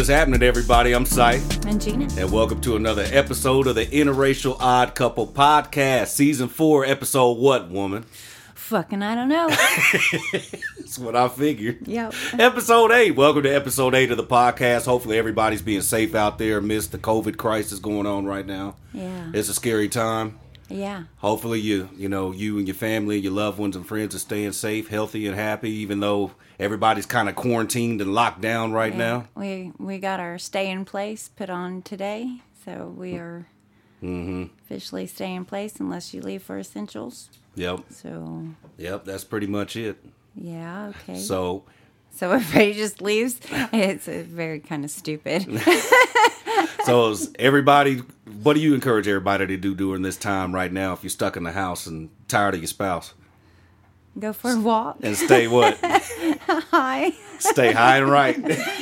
What's happening, everybody? I'm Cy. And Gina. And welcome to another episode of the Interracial Odd Couple Podcast. Season 4, episode what, woman? Fucking, I don't know. That's what I figured. Yep. Episode 8. Welcome to episode 8 of the podcast. Hopefully everybody's being safe out there amidst the COVID crisis going on right now. Yeah. It's a scary time. Yeah. Hopefully you and your family, your loved ones and friends are staying safe, healthy, and happy, even though everybody's kind of quarantined and locked down right now. We got our stay in place put on today, so we are officially stay in place unless you leave for essentials. Yep. So. Yep, that's pretty much it. Yeah, okay. So everybody just leaves. It's very kind of stupid. So is everybody, what do you encourage everybody to do during this time right now if you're stuck in the house and tired of your spouse? Go for a walk. And stay what? Hi. Stay high and right.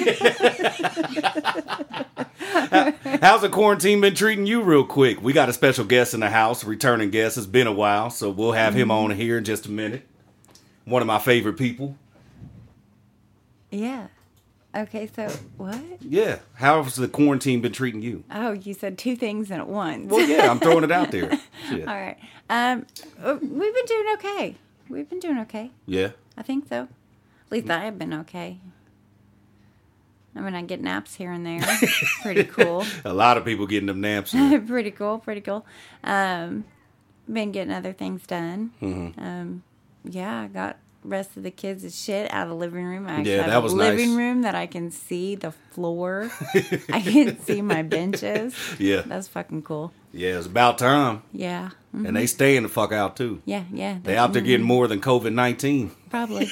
How's the quarantine been treating you real quick? We got a special guest in the house, returning guest. It's been a while, so we'll have him on here in just a minute. One of my favorite people. Yeah. Okay, so what? Yeah. How's the quarantine been treating you? Oh, you said two things at once. Well, yeah, I'm throwing it out there. Shit. All right. We've been doing okay. We've been doing okay. Yeah. I think so. At least I have been okay. I mean, I get naps here and there. Pretty cool. A lot of people getting them naps. In. Pretty cool. Been getting other things done. Mm-hmm. Yeah, I got rest of the kids' shit out of the living room. I actually Yeah, have that a was living nice. room that I can see the floor. I can see my benches. Yeah. That's fucking cool. Yeah, it's about time. Yeah. Mm-hmm. And they staying the fuck out, too. Yeah. They out there getting more than COVID-19. Probably.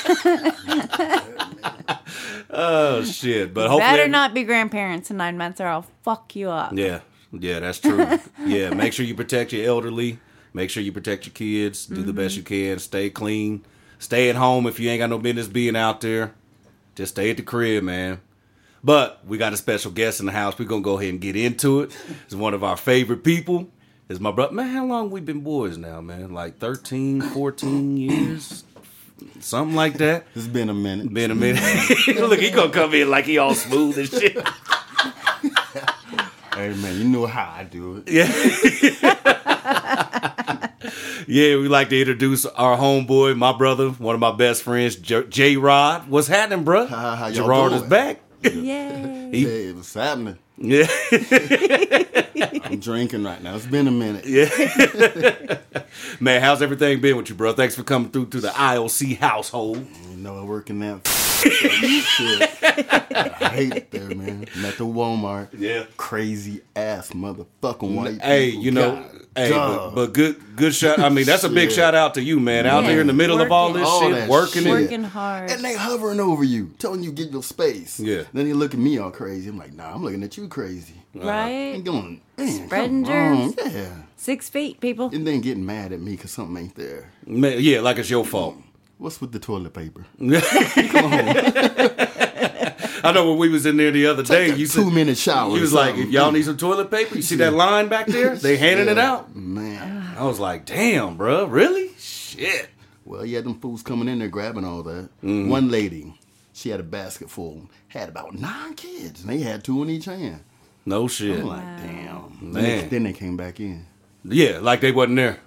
Oh, shit. But hopefully... Better not be grandparents in 9 months or I'll fuck you up. Yeah, that's true. Yeah, make sure you protect your elderly. Make sure you protect your kids. Do the best you can. Stay clean. Stay at home if you ain't got no business being out there. Just stay at the crib, man. But we got a special guest in the house. We're going to go ahead and get into it. It's one of our favorite people. It's my brother. Man, how long we been boys now, man? Like 13, 14 years? Something like that. It's been a minute. Look, he going to come in like he all smooth and shit. Hey, man, you know how I do it. Yeah. Yeah, we like to introduce our homeboy, my brother, one of my best friends, J-Rod. What's happening, bro? How y'all Gerard doing? is back. Yay. Hey, what's happening? Yeah. I'm drinking right now. It's been a minute. Yeah. Man, how's everything been with you, bro? Thanks for coming through to the IOC household. You know, I work in that shit. I hate it there, man. I'm at the Walmart. Yeah. Crazy ass motherfucking white Hey, people. you know, God, hey, duh. but good shout. I mean, that's a big Shit. shout out to you, man. Out there in the middle of all this All shit, that working shit. it. Working hard. And they hovering over you, telling you get your space. Yeah. Then they look at me all crazy. I'm like, nah, I'm looking at you crazy. Right? And going, man, Spreading come on. germs. Yeah. 6 feet, people. And then getting mad at me because something ain't there. Man, yeah, like it's your fault. What's with the toilet paper? I know when we was in there the other day, you said 2-minute shower. you was like, if y'all need some toilet paper, you see that line back there? They handing it out. Man. I was like, damn, bro, really? Shit. Well, you had them fools coming in there grabbing all that. One lady, she had a basket full, had about 9 kids, and they had 2 in each hand. No shit. I'm like, damn. Man. Then they came back in. Yeah, like they wasn't there.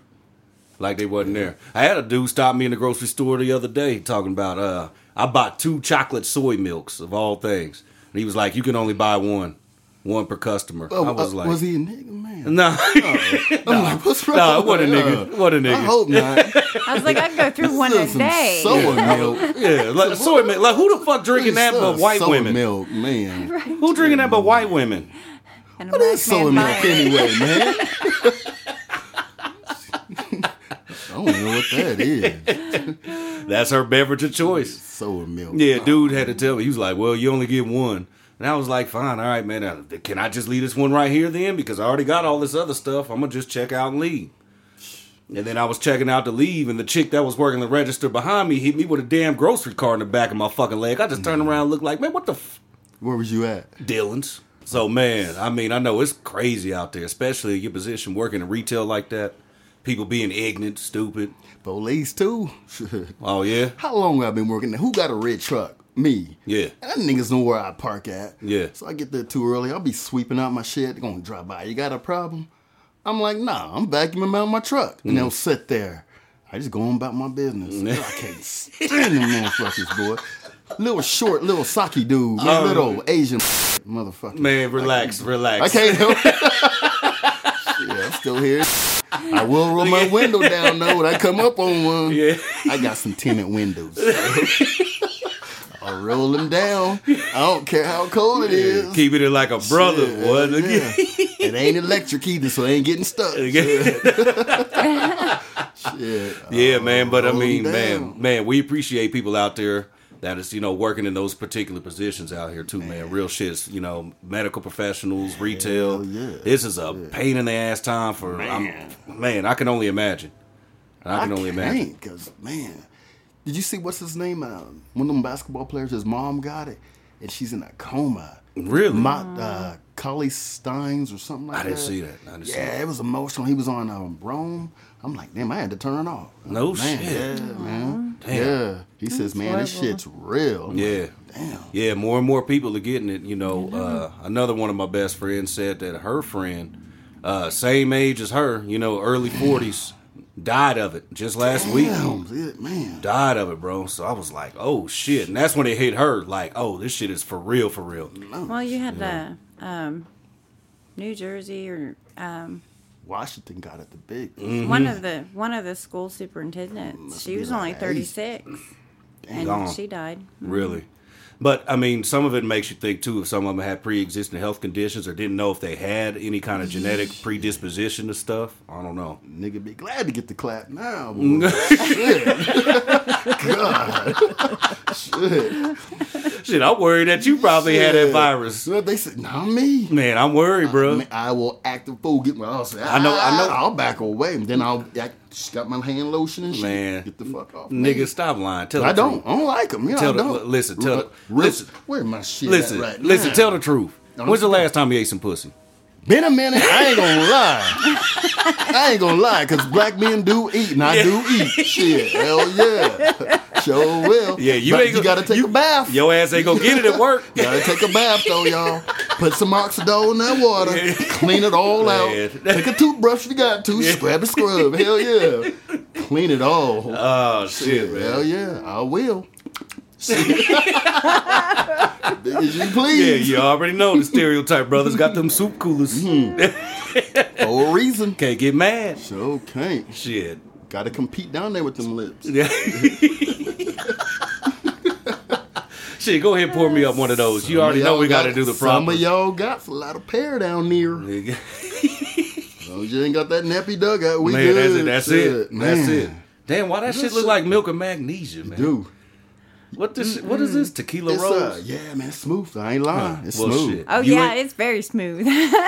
I had a dude stop me in the grocery store the other day talking about, I bought 2 chocolate soy milks of all things. And he was like, you can only buy one per customer. Oh, I was like, was he a nigga, man? no. I'm like, what's wrong? No, what a nigga. What a nigga. I hope not. I was like, I can go through one a Some day. soy milk. Yeah, like soy milk. Like who the fuck drinking that but white soy women? milk, man. Who drinking that but white women? And a What black is soy man milk buying it. anyway, man? I don't know what that is. That's her beverage of choice. Soy milk. Yeah, dude had to tell me. He was like, well, you only get one. And I was like, fine, all right, man. Can I just leave this one right here then? Because I already got all this other stuff. I'm going to just check out and leave. And then I was checking out to leave, and the chick that was working the register behind me hit me with a damn grocery cart in the back of my fucking leg. I just turned around and looked like, man, what the Where was you at? Dylan's. So, man, I mean, I know it's crazy out there, especially in your position working in retail like that. People being ignorant, stupid. Police too. Oh, yeah? How long have I been working there? Who got a red truck? me. Yeah. And that niggas know where I park at. Yeah. So I get there too early. I'll be sweeping out my shit. They're going to drive by. You got a problem? I'm like, nah, I'm vacuuming out my truck. And they'll sit there. I just go on about my business. I can't stand them motherfuckers, boy. Little short, little socky dude. Little Asian motherfucker. Man, relax. I can't help it. Yeah, I'm still here. I will roll my window down, though, when I come up on one. Yeah. I got some tinted windows. I'll roll them down. I don't care how cold it is. Keep it like a brother, Shit, boy. yeah. It ain't electric either, so it ain't getting stuck. Shit. Yeah, man. But I roll mean, them down. man, we appreciate people out there that is, working in those particular positions out here too, man. Real shit. Medical professionals, retail. Hell yeah. This is a pain in the ass time for man. I can only imagine. I can only imagine. Because, man, did you see what's his name? One of them basketball players, his mom got it, and she's in a coma. Really? Collie Steins or something like that. I didn't see that. Yeah, it was emotional. He was on Rome. I'm like, damn, I had to turn it off. No man, shit. Yeah, man. Damn. Yeah. He says, man, this horrible. shit's real. I'm Yeah. like, damn. Yeah, more and more people are getting it. Another one of my best friends said that her friend, same age as her, early 40s, died of it just last week. Damn, man. Died of it, bro. So I was like, oh shit. And that's when it hit her, like, oh, this shit is for real, for real. Well, you had New Jersey or Washington got it the big. Mm-hmm. one of the school superintendents. She was only like 36, and Gone. she died. Really. But, I mean, some of it makes you think, too, if some of them had pre-existing health conditions or didn't know if they had any kind of genetic predisposition to stuff. I don't know. Nigga be glad to get the clap now, boy. Shit. God. Shit. Shit, I'm worried that you probably had that virus. So they said, not me. Man, I'm worried, bro. I will act the fool, get my ass. I know. I'll back away. And then I'll got my hand lotion and shit. Man. Get the fuck off. Nigga, stop lying. Tell I the truth. don't like them. I Tell don't. listen. Where my shit Listen, at right listen, now? tell the truth. When's the last time you ate some pussy? Been a minute. I ain't gonna lie. Because black men do eat, and I do eat. Shit. Hell yeah. Sure will. Yeah, But you gotta take a bath. Your ass ain't gonna get it at work. Gotta take a bath though, y'all. Put some oxidol in that water. Yeah. Clean it all Man. out. Take a toothbrush if you got to. Scrub and scrub. Hell yeah. Clean it all. Oh, shit, man. Hell yeah. I will. Big as you Yeah, please. you already know the stereotype, brothers. Got them soup coolers. For a reason. Can't get mad. Sure can't. Shit. Gotta compete down there with them lips. Yeah. Shit, go ahead and pour me up one of those. You already know we got to do the Some proper. of y'all got a lot of pear down there. Nigga. So you ain't got that nappy dugout. We Man, good. that's it. That's Man. it. Damn, why that shit look like milk and magnesia, man? Dude. What is this? Tequila It's, Rose? yeah, man, it's smooth. I ain't lying. It's Well, smooth. shit. Oh You yeah, ain't- it's very smooth. See,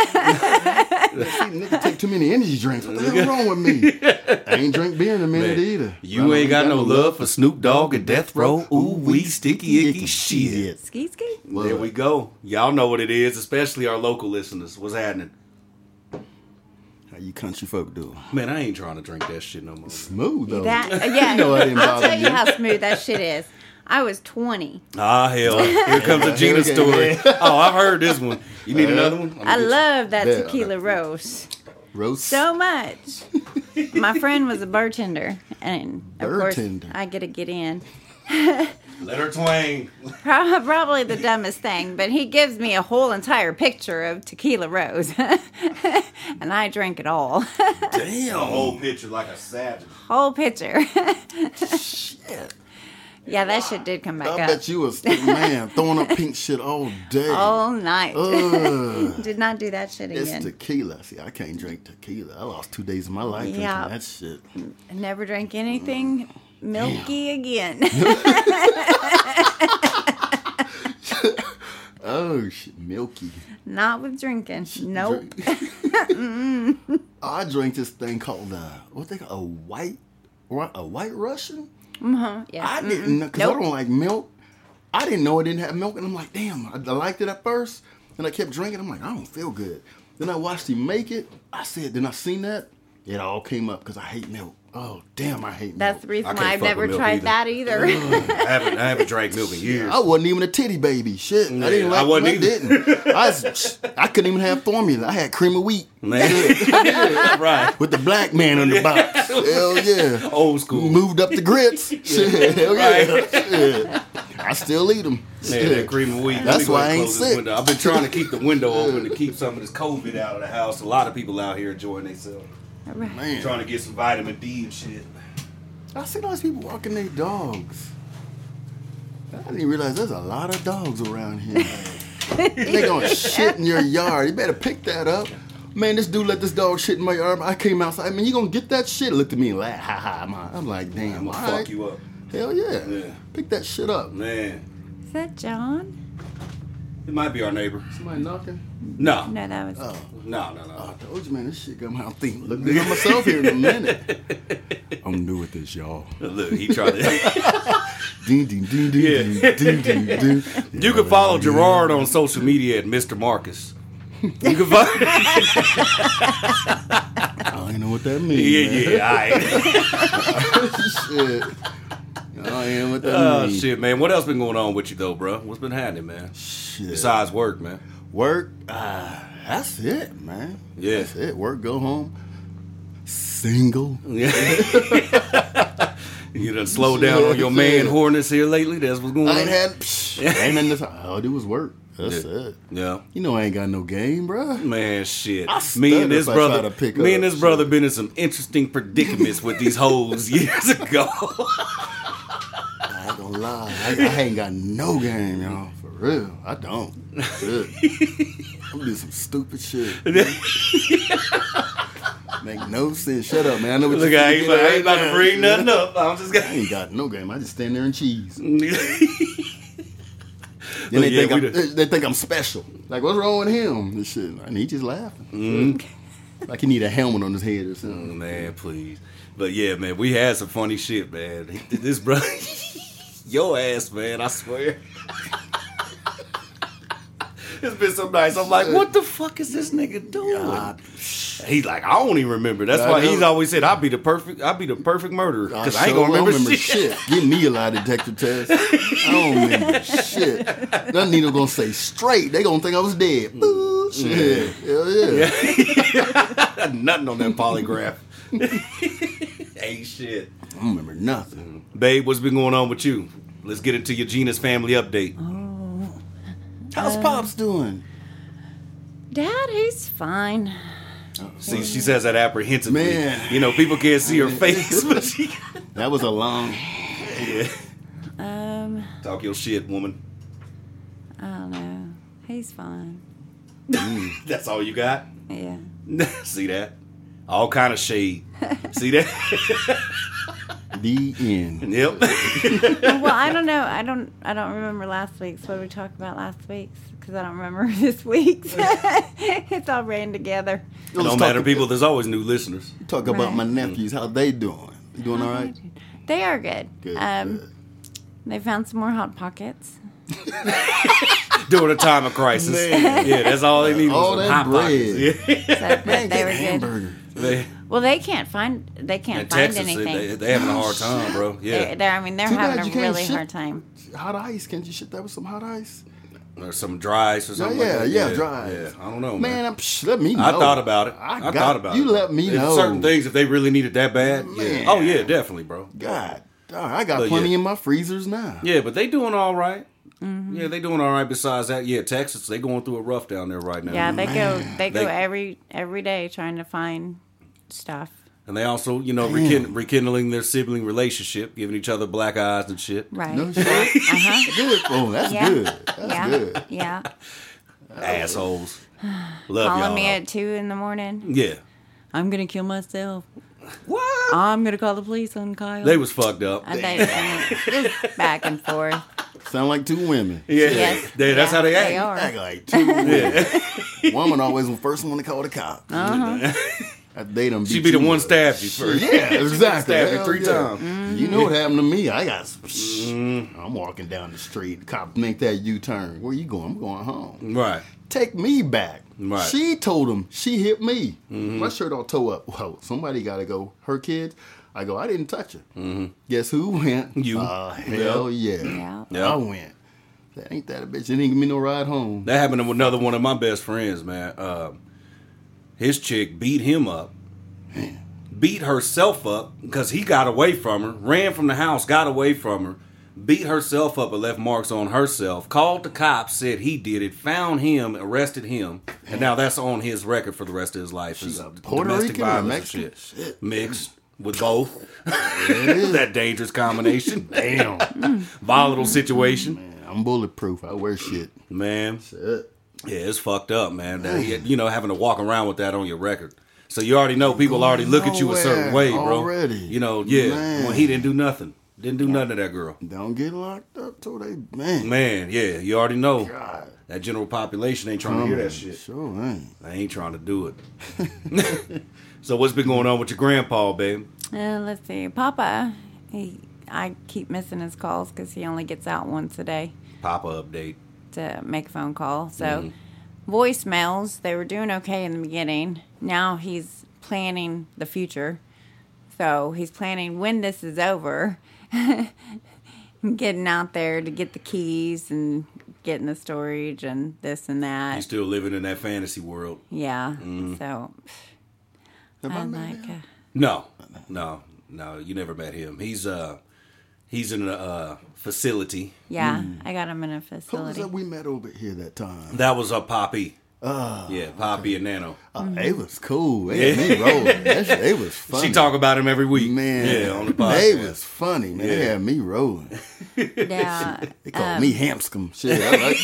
nigga take too many energy drinks. What the hell wrong with me? I ain't drink beer in a minute Man, either. You ain't got no love for Snoop Dogg and Death Row. Ooh, we sticky icky shit. Ski ski. There we go. Y'all know what it is, especially our local listeners. What's happening? How you country folk do? Man, I ain't trying to drink that shit no more. Smooth though. That yeah. You know I didn't I'll bother tell you you. how smooth that shit is. I was 20. Ah, hell. Here comes a Gina story. Oh, I've heard this one. You need another one? I love that Yeah. tequila roast Roast. so much. My friend was a bartender, and of course Bartender. I get to get in. Let her twang. Probably the dumbest thing, but he gives me a whole entire picture of tequila rose, and I drink it all. Damn. A whole picture like a savage. Whole picture. Shit. Yeah, that shit did come back I up bet you was man throwing up pink shit all day. all night. Ugh. Did not do that shit It's again. tequila. See, I can't drink tequila. I lost 2 days of my life Yeah. drinking that shit. Never drank anything milky again. Oh shit, milky. Not with drinking. Nope. I drank this thing called what they call a white Russian. Yeah. I didn't know because Nope. I don't like milk. I didn't know it didn't have milk, and I'm like, damn, I liked it at first, and I kept drinking. I'm like, I don't feel good. Then I watched him make it. I said, then I seen that. It all came up because I hate milk. Oh, damn, I hate That's the milk. reason I why can't I've fuck never with milk tried either. that either. I haven't drank milk in years. I wasn't even a titty baby. Shit. I didn't I like wasn't I either. didn't. I couldn't even have formula. I had cream of wheat. Man. Right. With the black man on the box. Hell yeah. Old school. Moved up the grits. Shit. Hell yeah. Shit. I still eat them. Man, that cream of wheat. Let That's me go why ahead I and ain't close this sick. window. I've been trying to keep the window open to keep some of this COVID out of the house. A lot of people out here enjoying themselves. Right. Man. Trying to get some vitamin D and shit. I see those people walking their dogs. I didn't even realize there's a lot of dogs around here. They gonna shit in your yard. You better pick that up. Man, this dude let this dog shit in my yard. I came outside. Man, you gonna get that shit? Looked at me and laughed. Ha ha, man. I'm like, damn. I'm all gonna fuck right. you up. Hell yeah. Yeah. Pick that shit up. Man. Is that John? It might be our neighbor. Somebody knocking? No. No, that was. Oh. No. I told you, man, this shit got my thinking. Look at myself here in a minute. I'm new at this, y'all. Look, he tried to. Ding, ding, ding, ding, Yeah. ding, ding, ding, ding. You can follow Gerard on social media at Mr. Marcus. You can follow. I don't even know what that means. Yeah, man. all right. Shit. I don't even know what that Oh means. shit, man. What else been going on with you though, bro? What's been happening, man? Shit. Besides work, man. Work, that's it, man. Yeah. That's it. Work, go home. Single. Yeah. You done slowed down on your man hornets here lately. That's what's going on. I ain't had, ain't nothing this. All I do was work. That's it. Yeah. You know I ain't got no game, bruh. Man, shit. I Me and stutter this if I try brother, to pick me and up this brother been in some interesting predicaments with these hoes years ago. I ain't gonna lie. I ain't got no game, y'all. For real. I don't. Shit. I'm gonna do some stupid shit. Make no sense. Shut up, man. I know what Look, you I ain't about to bring nothing up. up. I'm just I gonna. ain't got no game. I just stand there and cheese. Look, Then they, yeah, they think I'm special. Like, what's wrong with him? This shit. And he just laughing. Mm-hmm. Like he need a helmet on his head or something. Man, please. But yeah, man, we had some funny shit, man. This brother, your ass, man, I swear. It's been some nights. I'm like, what the fuck is this nigga doing? God. He's like, I don't even remember. That's I why know. he's always said, I'll be the perfect murderer. Because I ain't gonna sure remember shit. Give me a lie detector test. I don't remember shit. That needle gonna say straight. They gonna think I was dead. Boo, shit. Hell yeah. Nothing on that polygraph. Ain't shit. I don't remember nothing. Babe, what's been going on with you? Let's get into your Gina's family update. How's Pops doing? Dad, he's fine. See, she says that apprehensively. Man. You know, people can't see her face, but she... That was a long. Yeah. Um, Talk your shit, woman. I don't know. He's fine. That's all you got? Yeah. See that? All kind of shade. See that? The end. Yep. Well, I don't know. I don't remember last week's. What did we talk about last week's? Because I don't remember this week's. It's all ran together. It don't matter, people. There's always new listeners. Talk about my Right. nephews. How they doing? You doing all right? They are good. Good, good. They found some more Hot Pockets. During a time of crisis. Man. Yeah, that's all they need. All was some that Hot Pockets. bread. Yeah. So but Man, they get were good. hamburger. Well, they can't find In find Texas, anything. they having a hard time, bro. Yeah. They're Too having bad a you can't really ship- hard time. Hot ice. Can't you shit that with some hot ice? Or some dry ice or something like that. dry. Yeah, I don't know, Man, man. let me know. I thought about it. I thought about it. You let me There's know. certain things, if they really need it that bad. Yeah. Man. Oh, yeah, definitely, bro. God, dog, I got But plenty yeah. in my freezers now. Yeah, but they doing all right. Mm-hmm. Yeah, they doing all right. Besides that, yeah, Texas, they going through it rough down there right now. Yeah, they go They- every day trying to find stuff. And they also, you know, rekindling their sibling relationship, giving each other black eyes and shit. Right. No shit. Uh-huh. Good. Oh, that's Yeah. good. That's Yeah. good. Yeah. Assholes. Love Calling y'all. me at 2 a.m. Yeah. I'm gonna kill myself. What? I'm gonna call the police on Kyle. They was fucked up. And they just back and forth. Sound like two women. Yeah. Yes. Yeah, that's how they act. They are. Act like two women. Yeah. Woman always the first one to call the cops. They done She beat be the you one up. stabbed you first. Yeah, exactly. Stabbed you Hell 3 yeah. times. Mm-hmm. You know what happened to me? I got. I'm walking down the street. The cop make that U-turn. Where you going? I'm going home. Right. Take me back. Right. She told him she hit me. My shirt all tore up. Whoa, somebody got to go. Her kids. I go, I didn't touch her. Guess who went? You. Hell yeah. Yeah. I went. That ain't that a bitch. It didn't give me no ride home. That happened to another one of my best friends, man. His chick beat him up. Beat herself up because he got away from her. Ran from the house, got away from her. Beat herself up and left marks on herself. Called the cops, said he did it. Found him, arrested him. And now that's on his record for the rest of his life. She's Is a Puerto Rican or Mexican? shit. Mixed with both. That dangerous combination. Damn. Volatile situation. Man, I'm bulletproof. I wear shit. Man. Shit. Yeah, it's fucked up, man. That, having to walk around with that on your record. So you already know people already look at you a certain way, bro. Already. Man. Well, he didn't do nothing. Didn't do nothing to that girl. Don't get locked up till they, man. Man, yeah, you already know. God. That general population ain't trying to hear that shit. Sure ain't. They ain't trying to do it. So what's been going on with your grandpa, babe? Let's see. Papa, I keep missing his calls because he only gets out once a day Papa update. to make a phone call. So voicemails, they were doing okay in the beginning. Now he's planning the future. So he's planning when this is over, getting out there to get the keys and getting the storage and this and that. He's still living in that fantasy world. Yeah. So Have I I'm met like, him? No, you never met him. He's in a facility. yeah, I got him in a Who was facility. that we met over here that time? That was Poppy. Yeah, Poppy and Nano. They was cool. They had me rolling. They was funny. She talk about him every week. Man, Yeah, on the podcast. they was funny, man. They Yeah. had me rolling. Yeah. They called me Hampscom. Shit, I like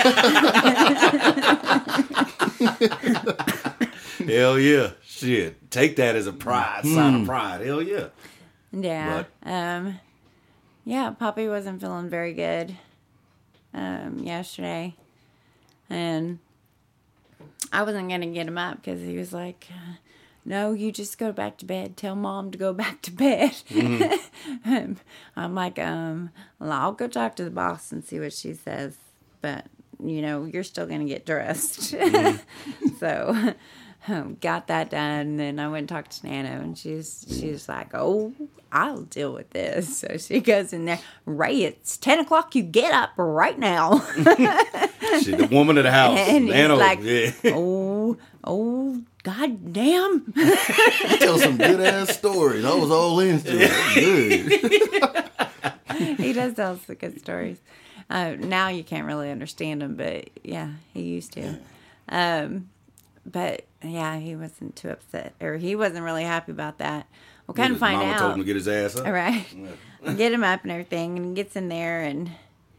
that. Hell yeah. Shit. Take that as a pride, sign of pride. Hell yeah. Yeah. Yeah, Poppy wasn't feeling very good yesterday. And I wasn't going to get him up because he was like, no, you just go back to bed. Tell Mom to go back to bed. I'm like, well, I'll go talk to the boss and see what she says. But, you're still going to get dressed. So got that done. And then I went and talked to Nano, and she's like, oh, I'll deal with this. So she goes in there, Ray, it's 10 o'clock. You get up right now. Shit, the woman of the house. And he's Nano. like, Yeah. oh, god damn. You tell some good ass stories. I was all into it. Good. He does tell some good stories. Now you can't really understand him, but yeah, he used to. But yeah, he wasn't too upset, or he wasn't really happy about that. We'll kind of find Mama out. told him to get his ass up. All right. Get him up and everything, and he gets in there, and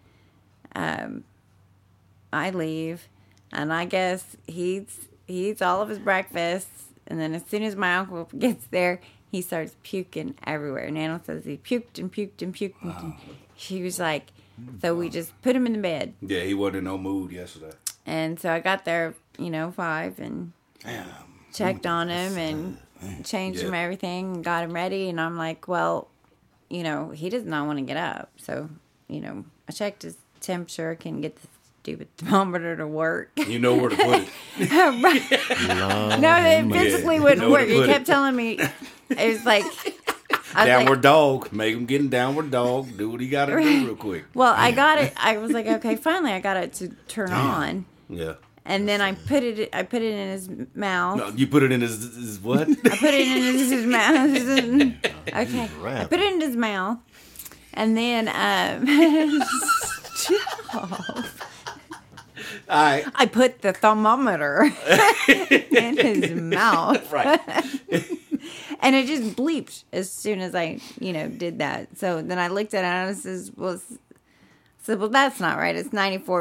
I leave, and I guess he eats all of his breakfast, and then as soon as my uncle gets there, he starts puking everywhere. Nano says he puked and puked and puked. And she was like, so we just put him in the bed. Yeah, he wasn't in no mood yesterday. And so I got there, 5, and checked on him and changed him everything and got him ready. And I'm like, well, he does not want to get up. So, I checked his temperature, can get the stupid thermometer to work. You know where to put it. No, it physically wouldn't know where work. to He put kept it. telling me, it was like... I was Downward like, dog. Make him get in downward dog. Do what he got to do real quick. well, I got it. I was like, okay, finally I got it to turn on. Yeah. And then I put it in his mouth. No, you put it in his what? I put it in his mouth. Okay. I put it in his mouth. And then I put the thermometer in his mouth. Right. And it just bleeped as soon as I, did that. So then I looked at it and I said, well, that's not right. It's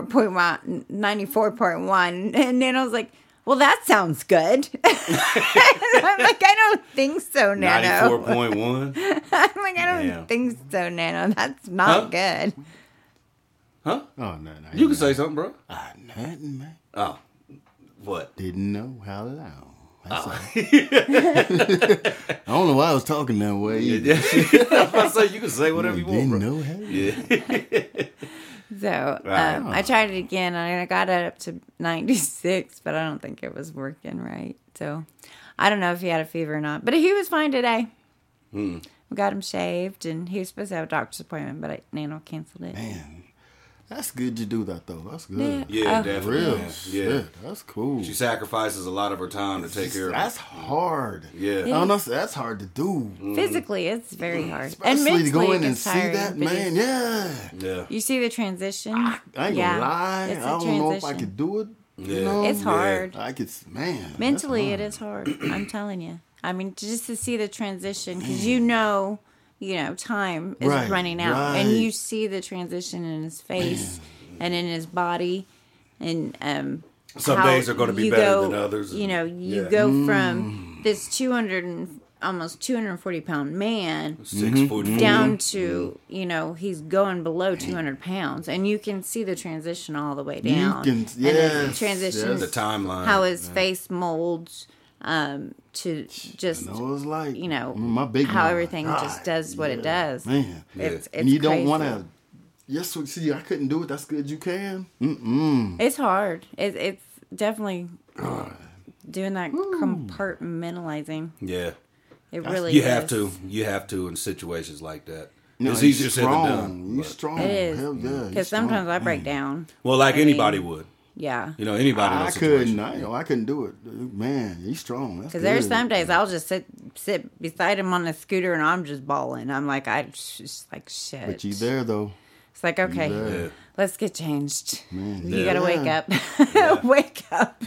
94.1. And then I was like, well, that sounds good. I'm like, I don't think so, Nano. 94.1. I'm like, I don't Damn. think so, Nano. That's not good. Huh? Oh, no. You can say something, bro. Nothing, man. Oh. What? Didn't know how long. That's all. I don't know why I was talking that way either. I say you can say whatever you want, Didn't bro. know how long. Yeah. So I tried it again, and I got it up to 96, but I don't think it was working right. So I don't know if he had a fever or not, but he was fine today. We got him shaved, and he was supposed to have a doctor's appointment, but Nano canceled it. Man, that's good you do that, though. That's good. Yeah, definitely. Real man. shit. That's cool. She sacrifices a lot of her time to take care of That's him. hard. Yeah. I don't know. That's hard to do. Physically, it's very hard. And Especially mentally, to go in it and gets see tiring, that, but man. Yeah. Yeah. You see the transition. I ain't gonna lie. It's a I don't know if I transition. could do it. Yeah. You know? It's hard. I could, man. Mentally, it that's is hard. I'm telling you. I mean, just to see the transition, because you know, time is Right, running out, right. and you see the transition in his face and in his body, and Some how days are going to be you better go, than others. You know, you Yeah. go from this 240-pound man 6 foot down to he's going below 200 pounds, and you can see the transition all the way down. can- and the yes, transition, yes. The timeline. how his face molds to just I know it's like, how my big mama. everything God, just does what it yeah, does. Man. It's And you don't crazy. want to. Yes, see, I couldn't do it. That's good. You can. It's hard. It's definitely doing that compartmentalizing. Yeah. It really You is. have to. You have to in situations like that. No, It's you easier said than strong. done. You but- strong. It is. Hell yeah. you Because strong. sometimes I break Man. down. Well, like I mean, anybody would. Yeah. Anybody in I those situations. couldn't. I couldn't do it. Man, he's strong. That's Because there's good. some days I'll just sit beside him on the scooter and I'm just bawling. I'm like, just like shit. But you there though. It's like, okay, there. Yeah. let's get changed. Man, You yeah. gotta wake up. Wake up.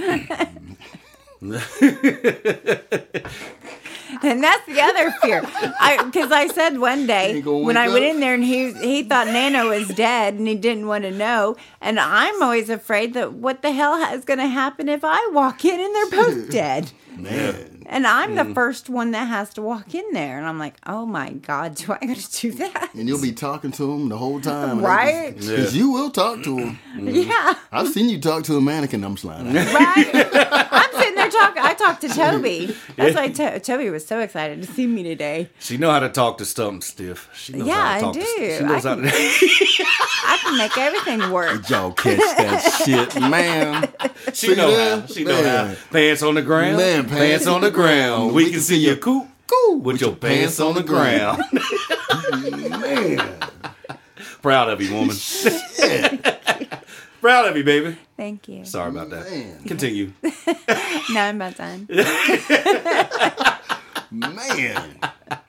And that's the other fear. Because I said one day Ain't gonna when wake I went up. in there and he thought Nano was dead and he didn't want to know. And I'm always afraid that what the hell is going to happen if I walk in and they're both dead. Man. And I'm the first one that has to walk in there. And I'm like, oh my God, do I got to do that? And you'll be talking to him the whole time. Right? Because you will talk to him. Yeah. I've seen you talk to a mannequin. I'm sliding. Right? I'm sitting there talking. I talked to Toby. That's why Toby was so excited to see me today. She know how to talk to something stiff. She knows Yeah, how to I talk do. She knows how to. I can make everything work. Did y'all catch that shit, man? She know how. She know how. Pants on the ground. Man, pants on the ground. We can see your cool with your pants on the ground. Man. Proud of you, woman. Proud of you, baby. Thank you. Sorry about that. Man. Continue. No, I'm about done. Man.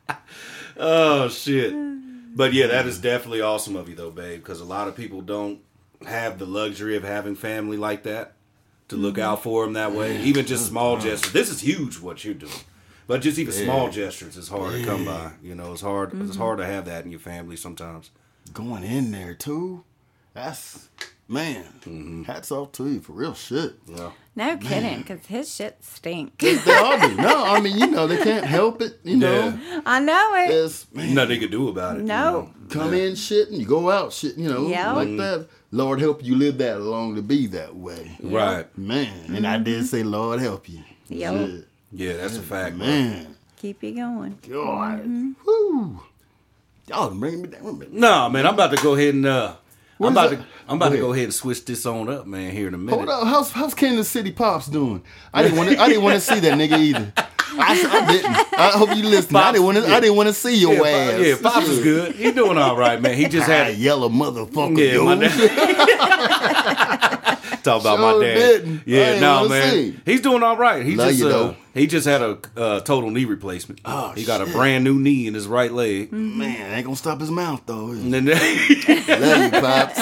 Oh shit. But yeah, that is definitely awesome of you though, babe, because a lot of people don't have the luxury of having family like that to look out for them that way. Even just small gestures. This is huge what you're doing. But just even small gestures is hard to come by. It's hard it's hard to have that in your family sometimes. Going in there, too. That's, man. Hats off to you for real shit. Yeah. No kidding, because his shit stinks. They all do. No, I mean, they can't help it. Yeah. I know it. It's, man, Nothing they could do about it. No. come in shit and you go out shit, Yeah. like that. Lord help you live that long to be that way. Right. Man. And I did say, Lord help you. Yep. Shit. Yeah, that's a fact, man. Man. Keep you going. God. Woo. Y'all bringing me down. No, man, I'm about to go ahead and I'm Where's about that? to I'm about to Go go ahead and switch this on up, man, here in a minute. Hold up. How's Kansas City Pops doing? I didn't want to see that nigga either. I didn't. I hope you listening. I didn't want to see your ass. Yeah, Pops is good. He's doing all right, man. He just That had yellow motherfucker. Yeah, yo. my dad. Talk about my Sure dad. didn't. I Yeah, ain't no, wanna man. see. He's doing all right. Love you, though. He just had a total knee replacement. Oh, he got a shit. brand new knee in his right leg. Man, ain't gonna stop his mouth though. And Love then you,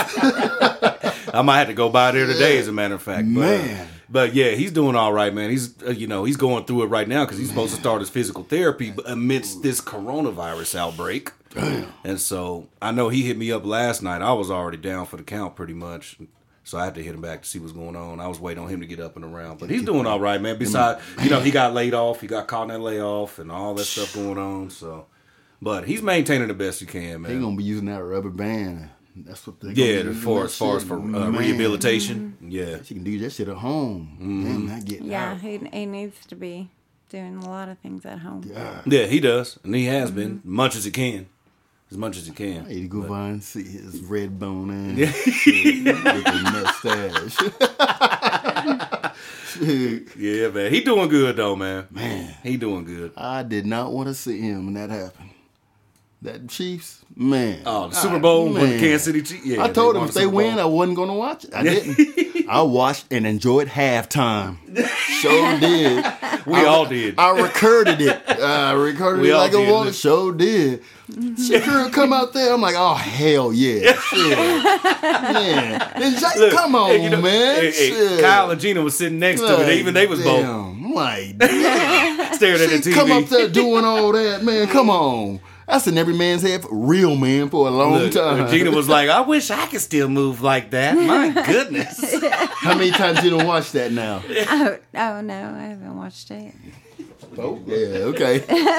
Pops. I might have to go by there today, as a matter of fact. Man. But yeah, he's doing all right, man. He's he's going through it right now because he's supposed to start his physical therapy amidst this coronavirus outbreak. Damn. And so I know he hit me up last night. I was already down for the count pretty much. So I had to hit him back to see what's going on. I was waiting on him to get up and around. But he's doing all right, man. Besides, he got laid off. He got caught in that layoff and all that stuff going on. So, but he's maintaining the best he can, man. They gonna be using that rubber band. That's what they. Yeah, as far as for rehabilitation. Yeah. She can do that shit at home. Damn, not getting Yeah, out. he needs to be doing a lot of things at home. God. Yeah, he does. And he has been, much as he can. as much as you can. I need to go by and see his red bone ass. Shit, with the mustache. Shit. Yeah, man. He doing good though, man. Man. He doing good. I did not want to see him when that happened. That Chiefs, man. Oh, the Super Bowl with the man. Kansas City Chiefs. Yeah, I told him won if the they Super win, Bowl. I wasn't going to watch it. I didn't. I watched and enjoyed halftime. Sure did. We all did. I recorded it. I recorded We it all like I did, wanted. look. Sure did. Shakur come out there. I'm like, oh hell yeah, shit, man. Then Jake, Look, come on, hey, you know, man. hey, Shit. Kyle and Gina was sitting next to it. Even they was both damn. I'm like, damn. staring at the She TV. come up there doing all that, man. Come on. That's in every man's head, real man, for a long Look, time. Gina was like, I wish I could still move like that. My goodness. How many times you don't watch that now? Oh no, I haven't watched it. Oh, yeah, okay.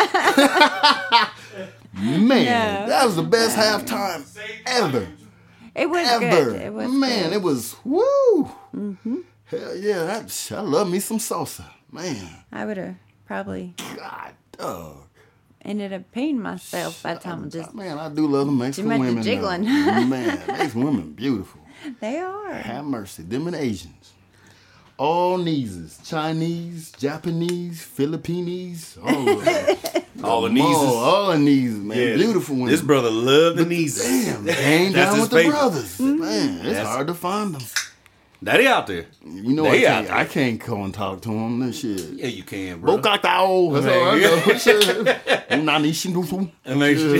Man, No. that was the best halftime ever. It was Ever. good. It was Man, good. it was, woo. Hell yeah, I love me some salsa. Man, I would have probably God, dog. ended up peeing myself by the time I just. Man, I do love the Mexican much women. though. jiggling. Man, Mexican women, beautiful. They are. Have mercy. Them and Asians. All kneeses. Chinese, Japanese, Philippines, all of them. All the knees. All the knees, man. Yeah, Beautiful women. This brother loved the knees. Damn, they ain't That's down his with the favorite. brothers. Man, it's That's- hard to find them. Daddy out there. You know, They out there. I can't go and talk to them. That shit. Yeah, you can, bro. Bokatao. That's all I know. Shit. Unanishindufu. And make sure.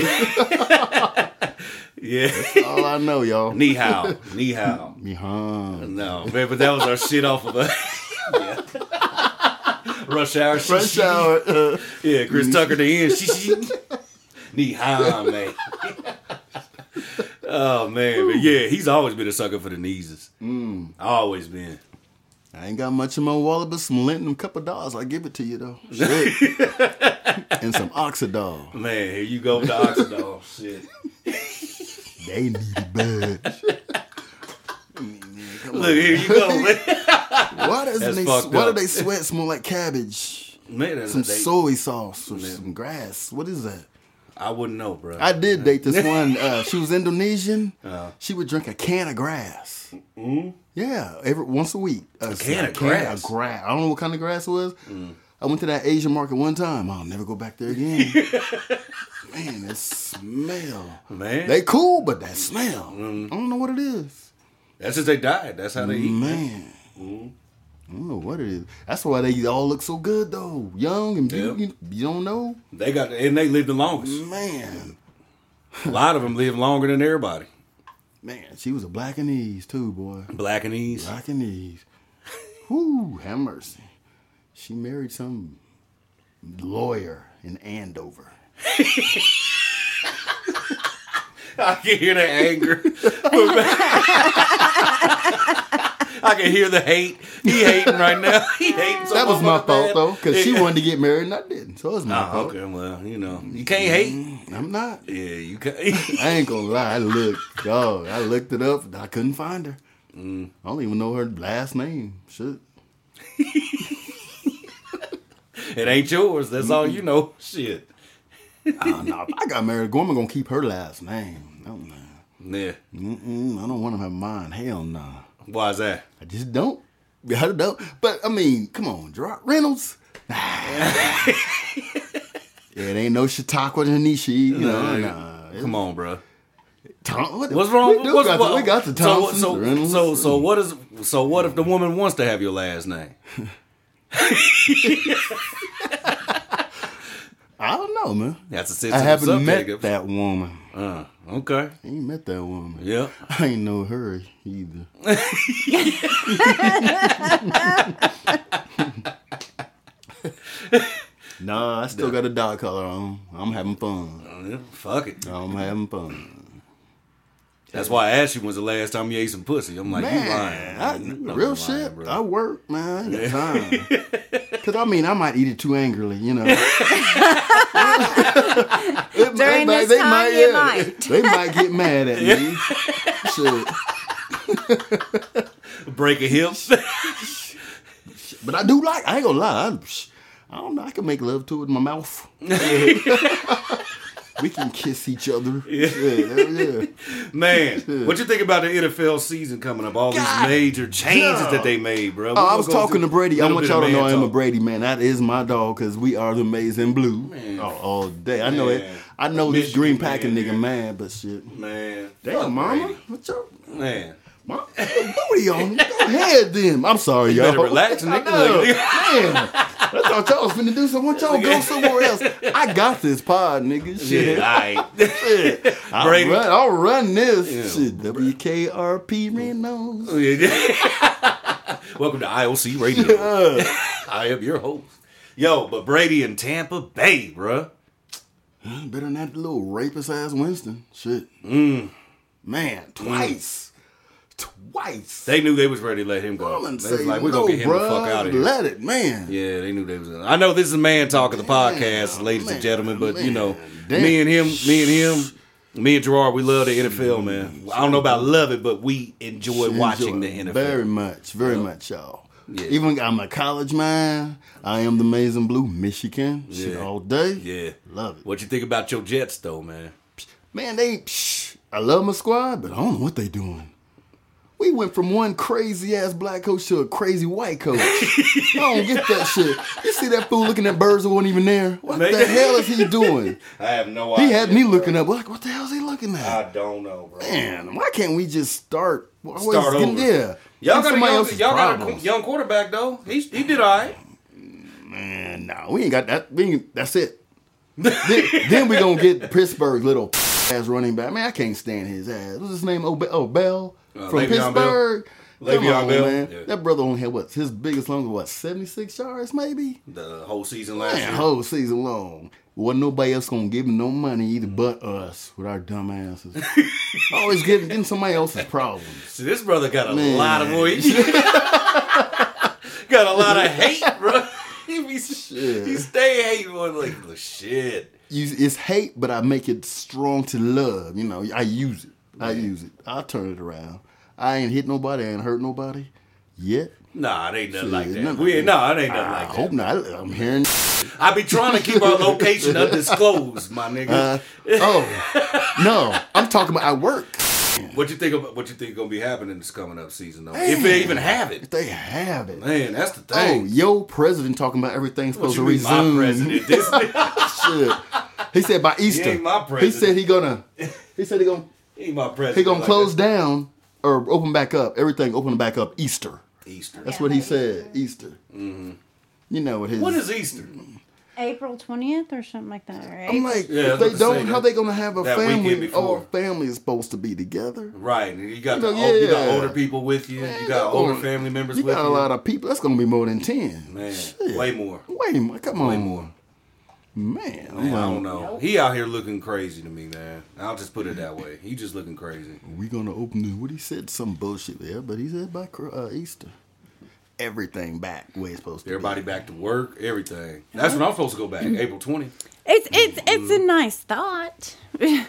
Yeah. All I know, y'all. Ni hao. Ni hao. Mihan. No, man, but that was our shit off of a yeah. Rush Hour. Fresh hour. Yeah, Chris Tucker the end. Ni hao, man. Oh man, but yeah, he's always been a sucker for the knees. Always been. I ain't got much in my wallet, but some lint and a couple dollars. I give it to you though. Shit. And some Oxidol. Man, here you go with the Oxidol. Shit. They need it bad. Look, here you go, man. Why That's doesn't fucked why do up. they sweat smell like cabbage? Man, that's Some they- soy sauce or some grass. What is that? I wouldn't know, bro. I did date this one. She was Indonesian. She would drink a can of grass. Yeah, once a week. can of grass? I don't know what kind of grass it was. I went to that Asian market one time. I'll never go back there again. Man, that smell. Man. They cool, but that smell. I don't know what it is. That's just they died. That's how they eat. Man. I don't know what it is. That's why they all look so good though. Young and beautiful. You don't know? They got and they live the longest. Man. A lot of them live longer than everybody. Man, she was a black and ease too, boy. Black and Ease. Black and ease. Whoo, have mercy. She married some lawyer in Andover. I can hear the anger. I can hear the hate. He hating right now. He hating so That was my motherfucking fault bad. though, because she wanted to get married and I didn't. So it was my Oh, fault. okay, well, you can't hate. I'm not. Yeah, you can't. I ain't gonna lie. I looked it up. I couldn't find her. I don't even know her last name. Shit. It ain't yours. That's all you know. Shit. No, if I got married, a woman gonna keep her last name. No, no. Yeah. I don't want to have mine. Hell no. Why is that? I just don't. I don't. But I mean, come on, Gerard Reynolds. Yeah, it ain't no Chautauqua Janishi. You know, nah. Come on, bro. What's wrong? We got the Thompsons, the Reynolds. So what if the woman wants to have your last name? I don't know, man. That's a I sensitive haven't subject. met that woman. Okay. I ain't met that woman. Yeah. I ain't know her either. Nah, I still got a dog collar on. I'm having fun. Yeah, fuck it. I'm having fun. That's why I asked you when's the last time you ate some pussy. I'm like, you lying. You know Real you shit. lying, bro. I work, man. I ain't got time. Because, I mean, I might eat it too angrily, you know. During this time, you might. They might get mad at me. Shit. Break a hip. But I do like, I ain't gonna lie. I don't know, I can make love to it in my mouth. We can kiss each other. Yeah. Man, what you think about the NFL season coming up? All these major changes that they made, bro. I was talking to Brady. I want y'all to know I'm a talk. Brady, man. That is my dog because we are the maize and blue all day. I know it. I know this Michigan, green packing man, nigga, man, but shit. Man. Damn, fuck mama. Brady. What y'all? Man. Mama, booty on me. Go ahead, then. I'm sorry, y'all. better relax, nigga. Man, I thought y'all was finna do something. Why y'all go somewhere else? I got this pod, nigga. Shit. Yeah, all right. Shit. Brady. I'll run this. Yeah. Shit. WKRP Reynolds. Welcome to IOC Radio. I am your host. Yo, but Brady in Tampa Bay, bruh. Better than that little rapist ass Winston. Shit. Man, twice. They knew they was ready to let him go. Woman They was say, like, we're no, going to get him bruh, the fuck out of here. Let it, man. Yeah, they knew they was. I know this is Man Talk of the podcast, ladies and gentlemen, but you know, me and Gerard, we love the NFL, man. I don't know about love it, but we enjoy watching the NFL. Very much, y'all. Yeah. Even I'm a college man. I am the maize and blue, Michigan. Shit Yeah. all day. Yeah, Love it. What you think about your Jets, though, man? Man, I love my squad, but I don't know what they doing. We went from one crazy ass black coach to a crazy white coach. I don't get that shit. You see that fool looking at birds who wasn't even there? What the hell is he doing? I have no idea. He had me looking up like, what the hell is he looking at? I don't know, bro. Man, why can't we just start? Start over. Yeah. Y'all got a problems. young quarterback, though. He did all right. Man, no, we ain't got that. That's it. then we gonna get Pittsburgh little ass running back. Man, I can't stand his ass. What's his name? Bell from Le'Veon Pittsburgh. Bell. Le'Veon Bell. Man. Yeah. That brother only had his biggest long was 76 yards maybe. The whole season last year. Whole season long. Wasn't nobody else gonna give him no money either but us with our dumb asses. Always getting somebody else's problems. See, this brother got a Man. lot of got a lot of hate, bro. He stay hating on like shit. It's hate, but I make it strong to love. You know, I use it. I'll turn it around. I ain't hit nobody. I ain't hurt nobody yet. Nah, it ain't nothing like that. nothing. It ain't nothing like I that. hope not. I'm hearing. I be trying to keep our location undisclosed, my nigga. No, I'm talking about I work. What you think gonna be happening this coming up season though? If they even have it. If they have it. Man, that's the Oh, thing. yo, president talking about everything's What supposed you to mean, resume. my president? This Shit. He said by Easter. ain't my He president. said he gonna he ain't my president. he gonna like close that. down or open back up. Everything open back up Easter. Easter. That's what he said. Easter. Mm-hmm. You know what his. What is Easter? April 20th or something like that. Or I'm April. like, Yeah, if they I was about to don't, say how that. they gonna have a That weekend family? before. All family is supposed to be together. Right. You got You know, you got yeah. older people with you. You got older family members You with got you. a lot of people. That's gonna be more than 10. Man, Shit. way more. Way more. Come on. Way more. Man, Man, I don't know. He out here looking crazy to me, man. I'll just put it that way. He just looking crazy. We gonna open the. What he said? Some bullshit there, but he said by Easter, everything back the way it's supposed to. Everybody back to work, everything. That's when I'm supposed to go back, April 20th. It's a nice thought.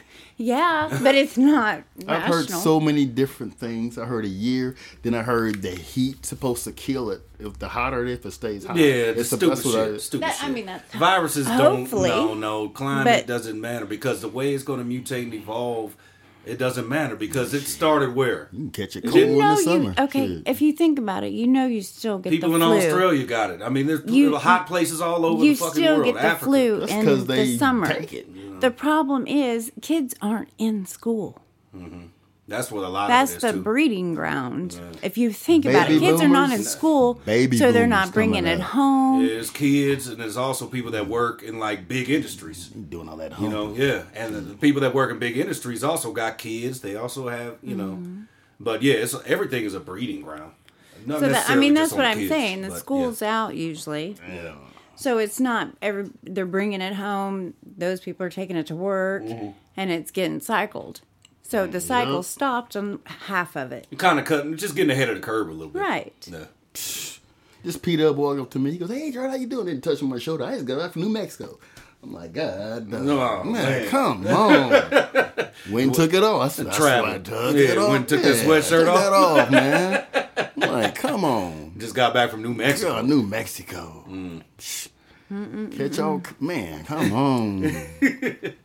Yeah, but it's not I've heard rational. so many different things. I heard a year, then I heard the heat supposed to kill it. If the hotter it stays hot. Yeah, the It's stupid that's what shit. Stupid That- shit. I mean, that's- Viruses Hopefully. don't. No, climate But- doesn't matter because the way it's going to mutate and evolve, it doesn't matter because it started where You can catch it It cold didn't- in the No, summer. okay. Shit. If you think about it, you still get people the in flu. Australia got it. I mean, there's You- little hot places all over You the fucking still world. get the Africa. flu That's in 'cause they the summer. take it. The problem is kids aren't in school. That's what a lot That's of it the is too. breeding ground. If you think about Baby it, kids are not in boomers. school, Baby so they're boomers not bringing coming it up. home. Yeah, there's kids and there's also people that work in like big industries. Doing all that You humping. know, yeah, and the people that work in big industries also got kids. They also have, you know, but yeah, everything is a breeding ground. Not So that, I necessarily mean, just that's what on I'm kids, saying. The but, school's yeah. out usually, Yeah. so it's not they're bringing it home. Those people are taking it to work, and it's getting cycled. So the cycle stopped on half of it. Kind of cutting, just getting ahead of the curve a little bit. Right. Yeah. This Peter walked up to me. He goes, "Hey, Gerard, how you doing?" And touching my shoulder. I just got back from New Mexico. I'm like, God, No, man. come on. Went and took it off. I said, that's Travel. why I took Yeah, it off. went and took that sweatshirt took off. that off, man. I'm like, come on. Just got back from New Mexico. God, New Mexico. Catch y'all, man, come on.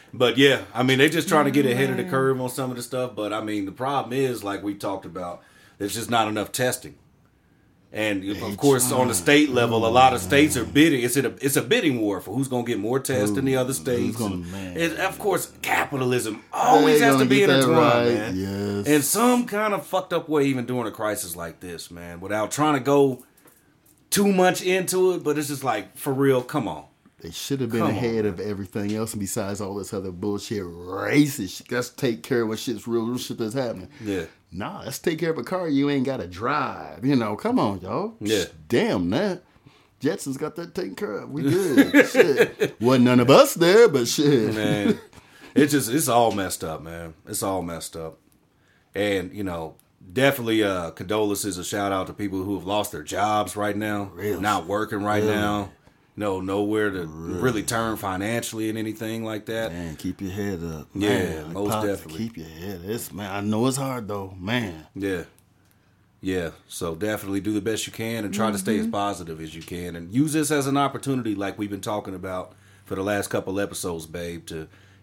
But yeah, I mean, they're just trying to get ahead of the curve on some of the stuff. But I mean, the problem is, like we talked about, there's just not enough testing. And of course, on the state level, a lot of states are bidding. It's a bidding war for who's going to get more tests than the other states. And of course, capitalism always has to be intertwined, man. Yes. In some kind of fucked up way, even during a crisis like this, man, without trying to go too much into it. But it's just like, for real, come on. They should have been ahead of everything else, and besides all this other bullshit, racist shit. Let's take care of what shit's real shit that's happening. Yeah. Nah, let's take care of a car you ain't got to drive. You know, come on, y'all. Yeah. Damn that. Jetson's got that taken care of. We good. Shit. Wasn't none of us there, but shit. Man, it's all messed up, man. It's all messed up. And, you know, definitely condolences, a shout out to people who have lost their jobs right now. Really? Not working right now. Nowhere to really turn financially and anything like that. Man, keep your head up. Yeah, Man, most Pops, definitely. Keep your head. Man, I know it's hard though, man. Yeah. Yeah. So definitely do the best you can and try to stay as positive as you can. And use this as an opportunity, like we've been talking about for the last couple episodes, babe, to,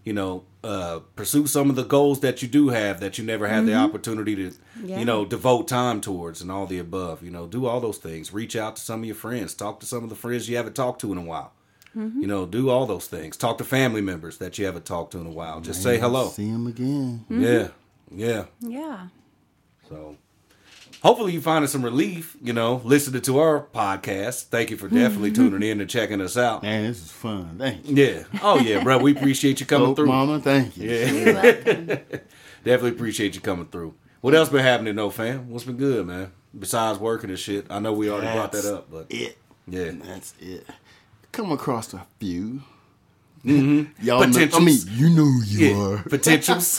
pursue some of the goals that you do have that you never had the opportunity to, devote time towards and all the above. Do all those things. Reach out to some of your friends. Talk to some of the friends you haven't talked to in a while. Do all those things. Talk to family members that you haven't talked to in a while. Just say hello. See them again. Yeah. Yeah. Yeah. So hopefully you finding some relief, listening to our podcast. Thank you for definitely tuning in and checking us out. Man, this is fun. Thank you. Yeah. Oh, yeah, bro. We appreciate you coming through. Mama, thank you. Yeah. You're welcome. Definitely appreciate you coming through. What else been happening, though, fam? What's been good, man? Besides working and shit. I know we already brought that up, but it. Yeah. That's it. Come across a few. Y'all Potentials. You know who you are. Potentials.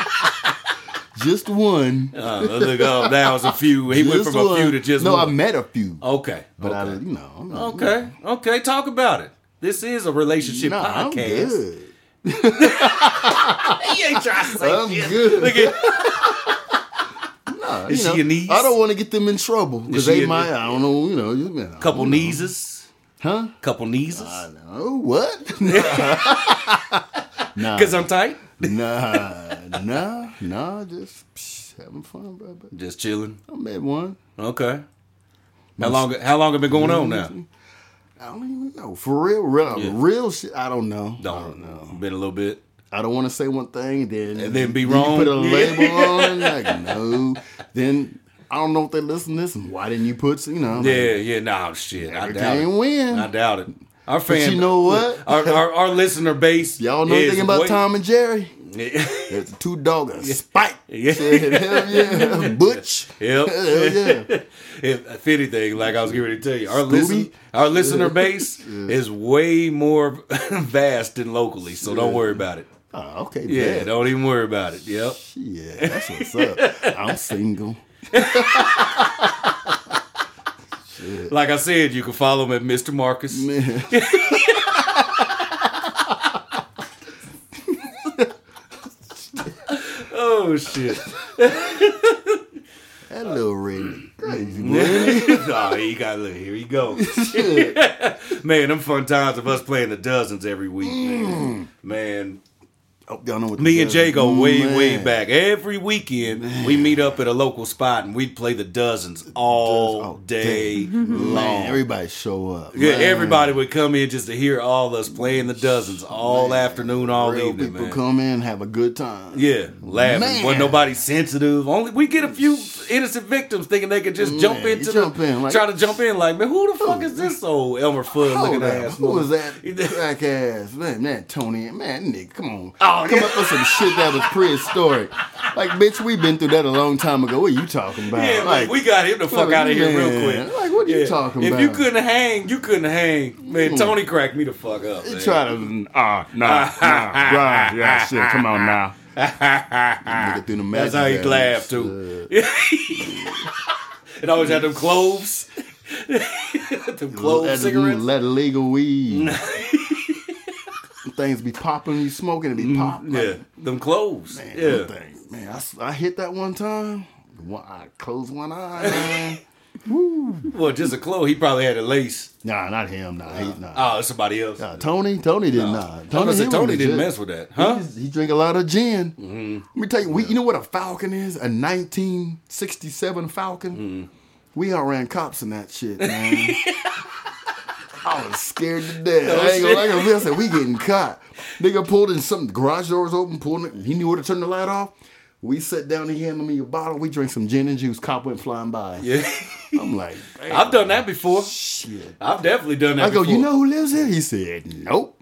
Just one. Look, that was a few. He went from a few to just one. No, I met a few. Okay. But Okay. Okay. Talk about it. This is a relationship podcast. I'm good. He ain't trying to say I'm shit. good. Look at Nah, Is she a niece? I don't want to get them in trouble because Is she they a- might. I don't know. couple kneeses. Huh? Couple kneeses. I know what? Nah. Because I'm tight. Nah. Just having fun, bro. Just chilling. I met one. Okay. How long have been going on now? I don't even know. For real shit. I don't know. Don't know. Been a little bit. I don't want to say one thing And then be you wrong. put a label on it. Like, no. Then I don't know if they listen to this. And why didn't you put? Yeah. Nah, shit. I doubt can't it. win. I doubt it. Our But fan. you know what? Our listener base. Y'all know is anything about way- Tom and Jerry? Yeah. There's the two dogs. Spike. Yeah. Said, hell yeah. Butch. Yep. Hell yeah. If anything, like I was getting ready to tell you, our listener base is way more vast than locally, so don't worry about it. Oh, okay. Yeah, bad. don't even worry about it. Yep. Yeah, that's what's up. I'm single. Like I said, you can follow him at Mr. Marcus. Man. Oh shit. That little red crazy boy. Oh, he got look, here he go. Man, them fun times of us playing the dozens every week, man. Oh, y'all know what Me and Jay go way Man. back. Every weekend we meet up at a local spot and we play the dozens all day long. Man, everybody show up. Yeah, Man. everybody would come in just to hear all us playing the dozens all afternoon, all Real evening, people man. come in, have a good time. Yeah, laughing. Man. Wasn't nobody sensitive. Only we get a few innocent victims thinking they could just jump into try to jump in like, man, who the fuck is this old Elmer Fudd looking ass? Who was that crack ass? Man, Tony. Man, nigga, come on. Oh, come yeah. up with some shit that was prehistoric. Like, bitch, we been through that a long time ago. What are you talking about? Yeah, like, we got him the fuck out of here real quick. Like, what are you talking if about? you couldn't hang, you couldn't hang. Man, Tony cracked me the fuck up. You Man. try to, nah, yeah, shit, come on now. Nigga through the That's how he magic laughed too. It always had them cloves. Them clove cigarettes. Let illegal weed. Things be popping, you smoking, it be popping. Yeah, them cloves. Man, Yeah. them things. Man, I hit that one time. I closed one eye, man. Woo. Well, just a clothes. He probably had a lace. Nah, not him. Nah, Oh, it's somebody else. Tony did not. Tony he was didn't legit. mess with that, huh? He drink a lot of gin. Let me tell you, you know what a Falcon is? A 1967 Falcon. We outran cops in that shit, man. I was scared to death. I ain't gonna lie to you. I said, we getting caught. Nigga pulled in something. The garage door was open. Pulled it. He knew where to turn the light off. We sat down. He handed me a bottle. We drank some gin and juice. Cop went flying by. Yeah. I'm like, I've done that before. shit. I've definitely done that I go, before. you know who lives here? He said, nope.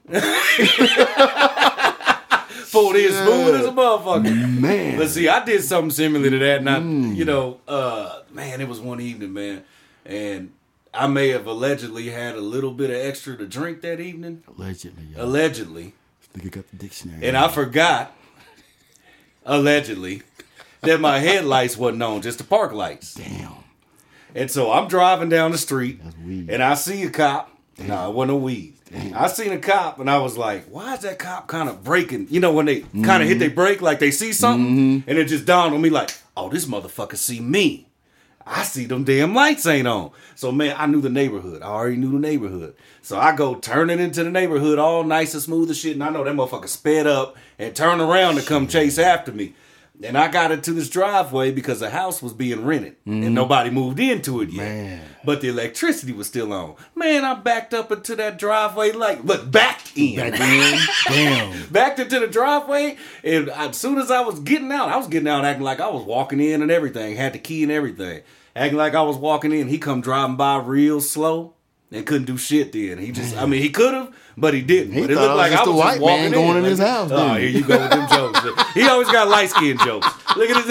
Pulled in smooth as a motherfucker. Man. But see, I did something similar to that. Not, you know, man, it was one evening, man. And I may have allegedly had a little bit of extra to drink that evening. Allegedly, yo. Allegedly. Nigga got the dictionary. And I forgot, allegedly, that my headlights wasn't on, just the park lights. Damn. And so I'm driving down the street, That's weed. and I see a cop. No, it wasn't no weed. I seen a cop, and I was like, why is that cop kind of braking? You know, when they kind of hit their brake, like they see something, and it just dawned on me like, oh, this motherfucker see me. I see them damn lights ain't on. So, man, I knew the neighborhood. I already knew the neighborhood. So I go turning into the neighborhood all nice and smooth as shit, and I know that motherfucker sped up and turned around to come chase after me. And I got into this driveway because the house was being rented and nobody moved into it yet. Man. But the electricity was still on. Man, I backed up into that driveway backed in. Back in. Damn. Backed into the driveway, and as soon as I was getting out acting like I was walking in and everything, had the key and everything. Acting like I was walking in. He come driving by real slow and couldn't do shit then. He just, I mean, he could have, but he didn't. He But it thought looked like it was I just was a white just walking man going in like, his house, Oh, didn't he? here you go with them jokes. He always got light skin jokes. Look at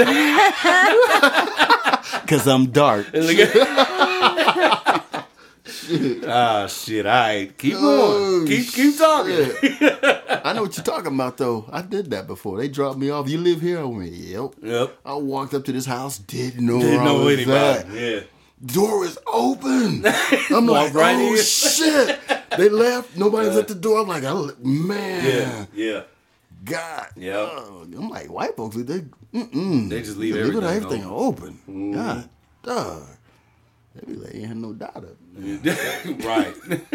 his Because I'm dark. Look at Ah, shit. All right. Keep going. Keep talking. I know what you're talking about, though. I did that before. They dropped me off. You live here? I went, yep. Yep. I walked up to this house, didn't know Didn't where I know was anybody. at. Yeah. Door is open. I'm like, right oh, in. shit. They left. Nobody's at the door. I'm like, man. Yeah. God. Yeah. I'm like, white folks, they just leave everything, everything open. God, dog. They be like, ain't no data. Right.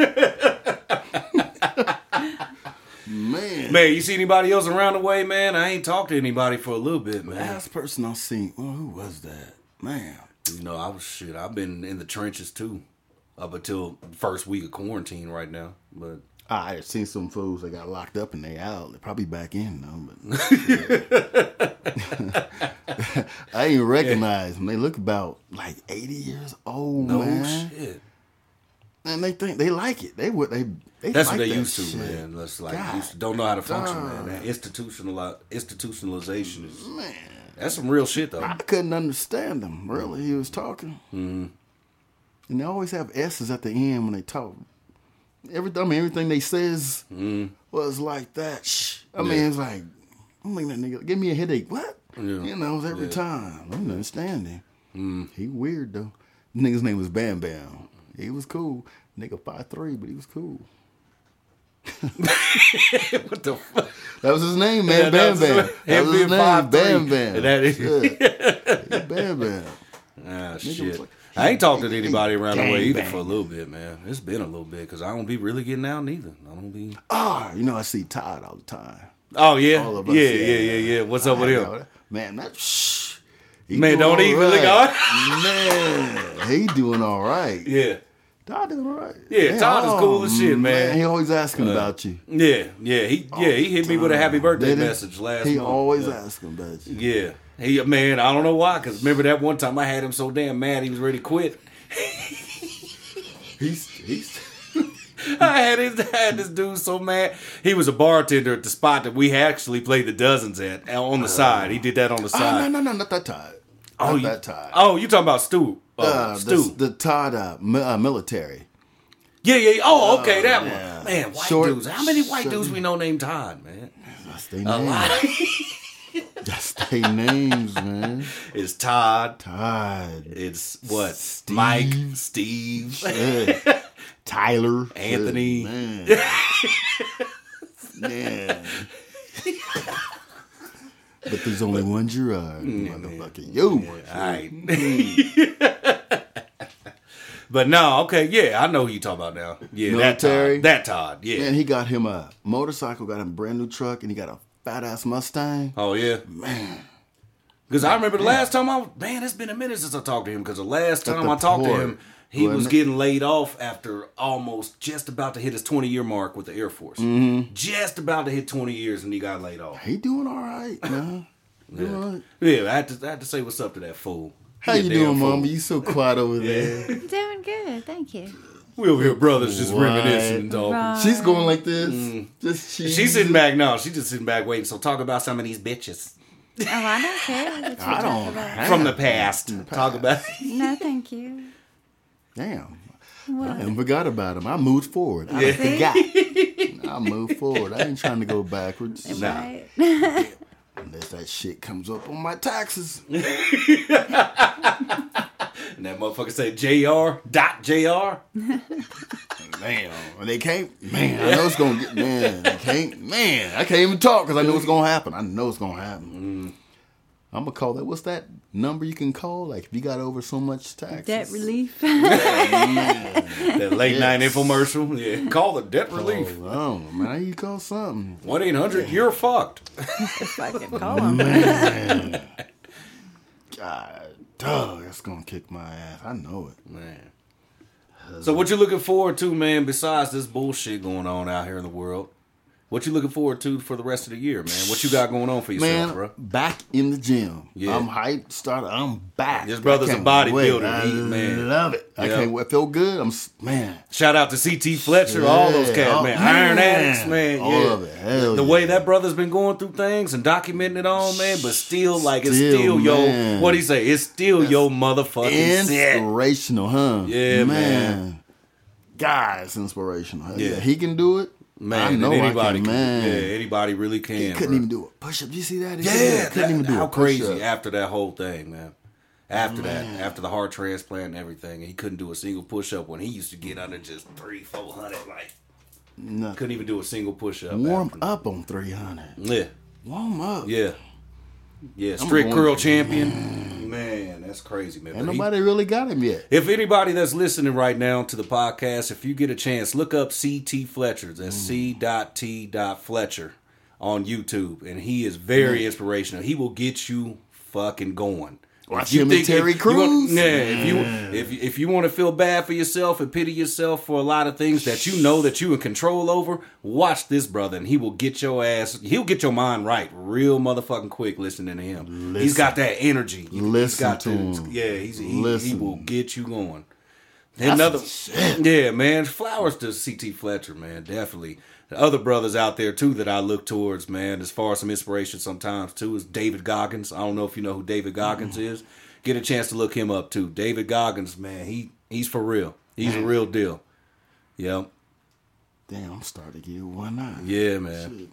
Man, you see anybody else around the way, man? I ain't talked to anybody for a little bit, man. last person I seen, who was that? Man. You know, I've been in the trenches too, up until the first week of quarantine right now. But I had seen some fools that got locked up and they out. They're probably back in though. But I ain't recognize them. They look about like 80 years old, no man. shit. And they think they like it. They That's like what they that used to, shit. man. That's like God don't know how to function, darn. man. That institutionalization is Man. that's some real shit though. I couldn't understand him, really. He was talking. Mm-hmm. And they always have S's at the end when they talk. Everything they says was like that. Shh. I mean, it's like, I'm like, that nigga, give me a headache. What? Yeah. You know, every time. I don't understand him. He weird, though. Nigga's name was Bam Bam. He was cool. Nigga 5'3", but he was cool. What the fuck? That was his name, man. Yeah, Bam Bam. That was his name. 5'3". Bam Bam. That is- Yeah. Bam Bam. Ah, was shit. like, I ain't talked to anybody around the way either Gangbang. for a little bit, man. It's been a little bit because I don't be really getting out neither. I don't be. You know, I see Todd all the time. Oh yeah, All of us, yeah. What's up with him? Man, that shh. He Man, doing don't even all look right. out. Man, he doing all right. Yeah, Todd doing all right. Yeah, Todd is cool as shit, man. He always asking about you. yeah. He hit me with a happy birthday Did he? message last He month. always Yeah. asking about you. Yeah. Man, I don't know why. Because remember that one time I had him so damn mad he was ready to quit. He's I had this dude so mad. He was a bartender at the spot that we actually played the dozens at on the side. He did that on the side. no, not that Todd. Not that Todd. Oh, you talking about Stu? Stu. The Todd military. Yeah. Oh, okay, that yeah. one. Man, white Short- dudes. How many white short- dudes we know named Todd, man? That's their A name. lot. That's their names, man. It's Todd. Todd. It's what? Steve. Mike, Steve. Yeah. Tyler. Anthony. Man. Man. But there's only one Gerard, motherfucker. You. All right. But no, okay, yeah, I know who you talking about now. Yeah, Military. That Todd, yeah. Man, he got him a motorcycle, got him a brand new truck, and he got a fat ass Mustang. Oh yeah, Man, because I remember the last time it's been a minute since I talked to him. Because the last time the I talked to port, him, he was wasn't it? getting laid off after almost just about to hit his 20-year mark with the Air Force. Mm-hmm. Just about to hit 20 years, and he got laid off. he doing all right, man. Doing all right. Yeah, I had to say what's up to that fool. How He a you damn doing, fool. Mama? You so quiet over there. Doing good, thank you. We over here, brothers, just What? reminiscing and talking. Right. She's going like this. Just She's sitting back now. She's just sitting back waiting. So talk about some of these bitches Oh, I don't care what you I talk don't. about. from the past. Talk about. No, thank you. Damn. What? I forgot about him. I moved forward. I Yeah. forgot. I moved forward. I ain't trying to go backwards. Nah. Right. Unless that shit comes up on my taxes. And that motherfucker said JR.JR. Man, they can't. Man, I know it's gonna get. Man, they can't. Man, I can't even talk because I know it's gonna happen. I know it's gonna happen. I'm gonna call that. What's that number you can call? Like if you got over so much taxes. Debt relief. That late night Yes. infomercial. Yeah. Call the debt relief. Oh, man, how you call something? 1-800, you're fucked. Fucking call him. Man, God, dog, that's gonna kick my ass. I know it. Man. So what you looking forward to, man, besides this bullshit going on out here in the world? What you looking forward to for the rest of the year, man? What you got going on for yourself, Man, bro? back in the gym. Yeah. I'm hyped. I'm back. This brother's I a can't bodybuilder. wait. I Man. love it. I Yeah. can't wait. Feel good. Man. Shout out to CT Fletcher, all those cats, oh, man. Iron Addicts, man. All Yeah. of it. Hell The yeah. way that brother's been going through things and documenting it all, man, but still, like, it's Still, still your, man. what'd he say? It's still your motherfucking set. Inspirational, huh? Yeah, man. God, it's inspirational. Hell Yeah. yeah. He can do it. Man, I know anybody I can, can. man. Yeah, anybody really can. He couldn't bro. even do a push-up. You see that? He Yeah, couldn't even do how a push-up. crazy after that whole thing, man. After that, after the heart transplant and everything, he couldn't do a single push-up when he used to get under just 300-400. Like, Nothing. couldn't even do a single push-up. Warm after. up on 300. Yeah, Warm up. yeah, yeah. Strict going- curl champion. Man, that's crazy, man. Ain't But he- nobody really got him yet. if anybody that's listening right now to the podcast, if you get a chance, look up CT Fletcher. That's C.T. Fletcher on YouTube. And he is very inspirational. He will get you fucking going. Watch If you him and think- Terry if you want- Crews. yeah, if you want to feel bad for yourself and pity yourself for a lot of things that you know that you in control over, watch this brother and he will get your ass. He'll get your mind right real motherfucking quick listening to him. He's got that energy. He's Listen got to him. Yeah, he Listen. will get you going. That's Another, the shit. yeah, man. Flowers to CT Fletcher, man. Definitely. The other brothers out there too that I look towards, man, as far as some inspiration sometimes too, is David Goggins. I don't know if you know who David Goggins is. Get a chance to look him up too. David Goggins, man, he's for real. He's a real deal. Yep. Damn, I'm starting to get one eye. Yeah, man.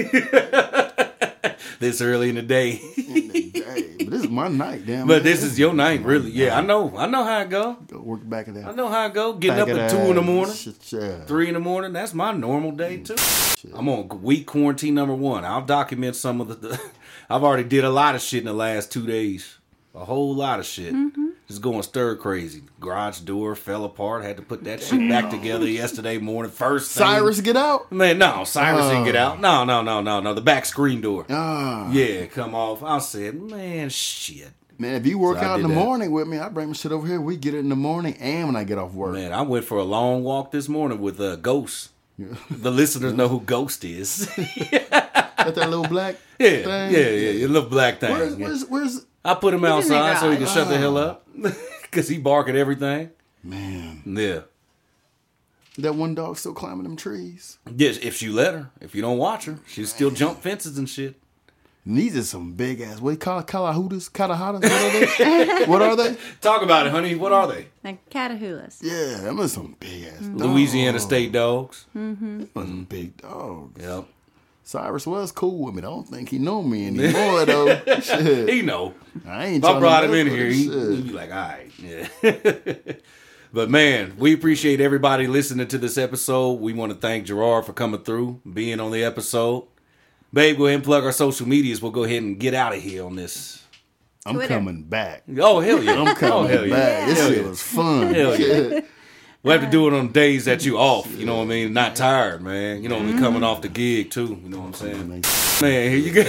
This early in the day. In the day. But this is my night, damn. But man. this is your night, really. Yeah, I know how it go. Go work back at that. I know how it go. Getting back up of at that 2 in the morning. Shit, yeah. 3 in the morning, that's my normal day too. I'm on week quarantine number 1. I'll document some of the I've already did a lot of shit in the last 2 days. A whole lot of shit. Just going stir crazy. Garage door fell apart. Had to put that shit back together yesterday morning. First thing. Cyrus, get out. Man, no, Cyrus didn't get out. No. The back screen door. Ah. Yeah, come off. I said, man, shit. Man, if you work So I out in did the that. morning with me, I bring my shit over here. We get it in the morning and when I get off work. Man, I went for a long walk this morning with Ghost. The listeners know who Ghost is. Got that little black Yeah, thing? yeah, little black thing. Where's I put him in the outside so he can garage. shut the hell up. Because he bark at everything. man? Yeah. That one dog still climbing them trees. Yes, if you let her. If you don't watch her, she'll still jump fences and shit. And these are some big ass. What do you call it? Calahudas? Calahadas? What are they? What are they? Talk about it, honey. What are they? Like catahoulas. Yeah, them are some big ass dogs. Louisiana State dogs. Them are some big dogs. Yep. Cyrus was cool with me. I don't think he know me anymore though. Shit. He know. I ain't If I tryna brought him mess in with here, him. he'd be like, all right. Yeah. But man, we appreciate everybody listening to this episode. We want to thank Gerard for coming through, being on the episode. Babe, go ahead and plug our social medias. We'll go ahead and get out of here on this. I'm Twitter. coming back. Oh, hell yeah. I'm coming Oh, hell yeah. back. This Hell shit yeah. was fun. Hell yeah. We'll have to do it on days that you off, you know what I mean? Not tired, man. You know, we coming off the gig, too. You know what I'm saying? Man, here you go.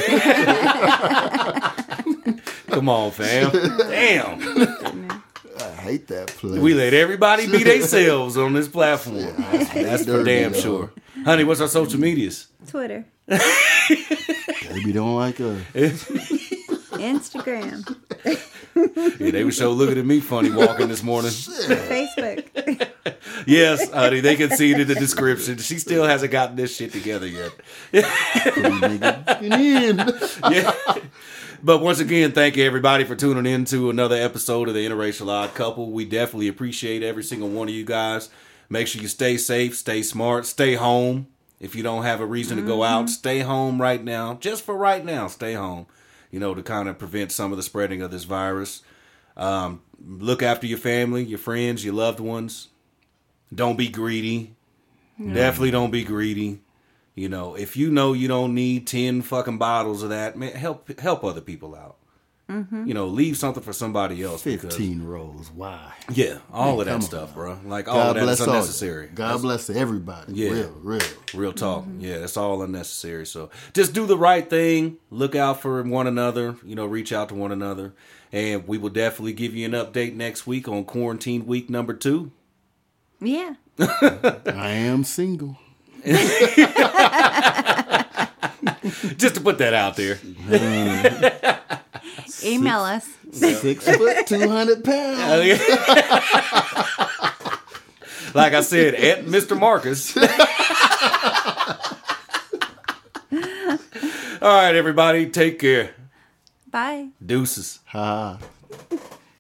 Come on, fam. Damn. I hate that place. We let everybody be themselves on this platform. That's for damn sure. Honey, what's our social medias? Twitter, Baby don't like us. Instagram, Yeah, they were sure looking at me funny walking this morning. Facebook. Yes, honey, they can see it in the description. She still hasn't gotten this shit together yet. Yeah. But once again, thank you everybody for tuning in to another episode of the Interracial Odd Couple. We definitely appreciate every single one of you guys. Make sure you stay safe, stay smart, stay home. If you don't have a reason to go out, stay home right now. Just for right now, stay home. You know, to kind of prevent some of the spreading of this virus. Look after your family, your friends, your loved ones. Don't be greedy. Definitely don't be greedy. You know you don't need 10 fucking bottles of that, man, help other people out. You know, leave something for somebody else. 15 rolls. Why? Yeah, all of that come stuff, on. bro. Like, all of that is unnecessary. God bless everybody. Yeah. Real. Real talk. Yeah, that's all unnecessary. So just do the right thing. Look out for one another. You know, reach out to one another. And we will definitely give you an update next week on quarantine week number 2. Yeah. I am single. Just to put that out there. Email us. 6 foot, 200 pounds. Like I said, at Mr. Marcus. All right, everybody. Take care. Bye. Deuces. Ha.